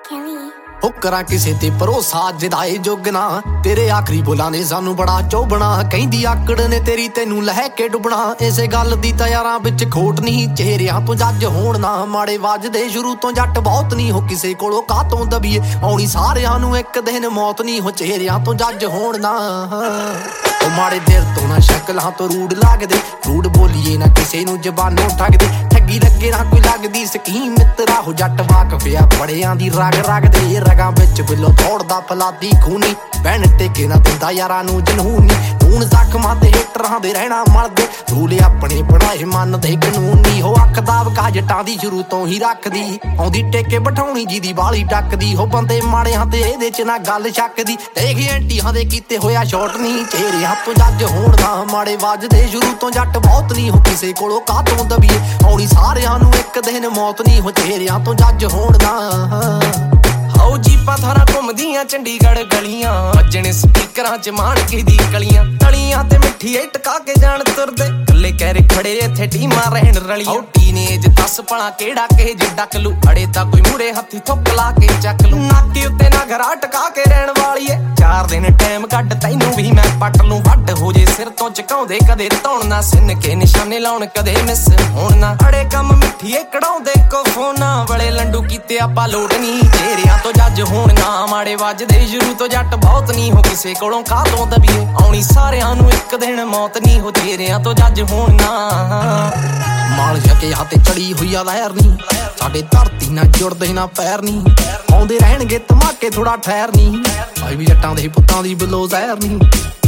ਕਰਾਂ ਕਿਸੇ ਤੇ ਭਰੋਸਾ ਜਦਾਏ ਜੋਗਣਾ ਤੇਰੇ ਆਖਰੀ ਬੋਲਾਂ ਨੇ ਸਾਨੂੰ ਬੜਾ ਚੋਬਣਾ ਕਹਿੰਦੀ ਆਕੜ ਨੇ ਤੇਰੀ ਤੈਨੂੰ ਲਹਿ ਕੇ ਡੁੱਬਣਾ ਇਸੇ ਗੱਲ ਦੀ ਤਾਂ ਯਾਰਾਂ ਵਿੱਚ ਖੋਟ ਨਹੀਂ ਚਿਹਰਿਆਂ ਤੋਂ ਜੱਜ ਹੋਣ ਨਾ ਮਾੜੇ ਵੱਜਦੇ ਸ਼ੁਰੂ ਤੋਂ ਜੱਟ ਬਹੁਤ ਨਹੀਂ ਹੋ ਕਿਸੇ ਕੋਲੋਂ ਕਾਤੋਂ ਦਬੀਏ ਆਉਣੀ ਸਾਰਿਆਂ ਨੂੰ ਇੱਕ ਦਿਨ ਮੌਤ ਨਹੀਂ ਹੋ ਚਿਹਰਿਆਂ ਤੋਂ ਜੱਜ ਹੋਣ ਨਾ ਉਹ ਮਾੜੇ ਦਿਲ ਤੋਂ ਨਾ ਸ਼ਕਲਾਂ ਤੋਂ ਰੂੜ ਲੱਗਦੇ ਰੂੜ ਬੋਲੀਏ ਨਾ ਕਿਸੇ ਨੂੰ ਜ਼ਬਾਨੋਂ ਠੱਗਦੇ ਠੱਗੀ ਲੱਗੇ ਨਾ ਕੋਈ ਲੱਗਦੀ ਸਕੀਮ ਮਿੱਤਰਾ ਹੋ ਜੱਟ ਵਾਕਫਿਆ ਬੜਿਆਂ ਦੀ ਰਗ ਰਗਦੇ ਰਗਾਂ ਵਿੱਚ ਬਿੱਲੋ ਥੋੜਦਾ ਫਲਾਦੀ ਖੂਨੀ ਬਹਿਣ ਟੇਕੇ ਨਾ ਦਿੰਦਾ ਯਾਰਾਂ ਨੂੰ ਜਨੂਨੀ ਹੁਣ ਜ਼ਖਮਾਂ ਤੇ ਹੀਟਰਾਂ ਦੇ ਰਹਿਣਾ ਮਲਦੇ ਰੂਲ ਆਪਣੇ ਬਣਾਏ ਮੰਨਦੇ ਕਾਨੂੰਨੀ ਹੋ ਅੱਖ ਦਾ ਵਕਾ ਜੱਟਾਂ ਦੀ ਸ਼ੁਰੂ ਤੋਂ ਹੀ ਰੱਖਦੀ ਆਉਂਦੀ ਟੇਕੇ ਬਿਠਾਉਣੀ ਜਿਹਦੀ ਬਾਲੀ ਟੱਕਦੀ ਹੋ ਬੰਦੇ ਮਾੜਿਆਂ ਤੇ ਇਹਦੇ ਚ ਨਾ ਗੱਲ ਛੱਕਦੀ ਦੇਖ ਐਂਟੀਆਂ ਦੇ ਕੀਤੇ ਹੋਇਆ ਸ਼ਾਟ ਨਹੀਂ ਚਿਹਰਿਆਂ ਤੋਂ ਜੱਜ ਹੋਣ ਨਾ ਮਾੜੇ ਵੱਜਦੇ ਸ਼ੁਰੂ ਤੋਂ ਜੱਟ ਬਹੁਤ ਨਹੀਂ ਹੋ ਕਿਸੇ ਕੋਲੋਂ ਕਾਤੋਂ ਦਬੀਏ ਆਉਣੀ ਸਾਰਿਆਂ ਨੂੰ ਇੱਕ ਦਿਨ ਮੌਤ ਨਹੀਂ ਹੋ ਚਿਹਰਿਆਂ ਤੋਂ ਜੱਜ ਹੋਣ ਨਾ ਆਓ ਜੀਪਾਂ ਥਾਰਾਂ ਘੁੰਮਦੀਆਂ ਚੰਡੀਗੜ੍ਹ ਗਲੀਆਂ ਵੱਜਣੇ ਸਪੀਕਰਾਂ 'ਚ ਮਾਣਕੇ ਦੀ ਕਲੀਆਂ ਤਲੀਆਂ ਤੇ ਮਿੱਠੀਏ ਟਕਾ ਕੇ ਜਾਣ ਤੁਰਦੇ ਕੱਲੇ ਕਹਿਰੇ ਖੜੇ ਇੱਥੇ ਟੀਮਾਂ ਰਹਿਣ ਰਲੀਆਂ ਆਓ ਟੀਨੇਜ 10 ਪਲਾਂ ਕਿਹੜਾ ਕਿਸੇ ਜ ਡੱਕ ਲੂ ਅੜੇ ਤਾਂ ਕੋਈ ਮੂਰੇ ਹੱਥੀ ਥੁੱਕ ਲਾ ਕੇ ਚੱਕ ਲੂ ਨਾਕੇ ਉੱਤੇ ਨਾ ਘਰਾ ਟਕਾ ਕੇ ਰਹਿਣ ਵਾਲੀਏ 4 ਦਿਨ ਟਾਈਮ ਕੱਢ ਤੈਨੂੰ ਵੀ ਮੈਂ ਪੱਟ ਲੂੰ ਵੱਡ ਹੋ ਜੇ ਸਿਰ ਤੋਂ ਚਕਾਉਂਦੇ ਕਦੇ ਧੌਣ ਨਾ ਸਿੰਨ ਕੇ ਨਿਸ਼ਾਨੇ ਲਾਉਣ ਕਦੇ ਮਿਸ ਹੋਣ ਨਾ ਅੜੇ ਕੰਮ ਮਿੱਠੀਏ ਕਢਾਉਂਦੇ ਕੋ ਫੋਨਾਂ ਵਾਲੇ ਲੰਡੂ ਕੀਤੇ ਆਪਾਂ ਲੋਟ ਨਹੀਂ ਚਿਹਰਿਆਂ ਤੋਂ ਜੱਜ ਹੋਣ ਨਾ ਮਾੜੇ ਵੱਜਦੇ ਸ਼ੁਰੂ ਤੋਂ ਜੱਟ ਬਹੁਤ ਨਹੀਂ ਹੋ ਕਿਸੇ ਕੋਲੋਂ ਕਾਤੋਂ ਦਬੀਏ ਆਉਣੀ ਸਾਰਿਆਂ ਨੂੰ ਇੱਕ ਦਿਨ ਮੌਤ ਨਹੀਂ ਹੋ ਚਿਹਰਿਆਂ ਤੋਂ ਜੱਜ ਹੋਣ ਨਾ ਮਾਲ ਜਕੇ ਹੱਥ ਚੜੀ ਹੋਈ ਆ ਲਹਿਰ ਨਹੀਂ ਸਾਡੇ ਧਰਤੀ ਨਾਲ ਜੁੜਦੇ ਨਾ ਪੈਰ ਨਹੀਂ ਆਉਂਦੇ ਰਹਿਣਗੇ ਧਮਾਕੇ ਥੋੜਾ ਠਹਿਰ ਨਹੀਂ ਭਾਈ ਵੀ ਜੱਟਾਂ ਦੇ ਪੁੱਤਾਂ ਦੀ ਬਿੱਲੋ ਜ਼ਹਿਰ ਨਹੀਂ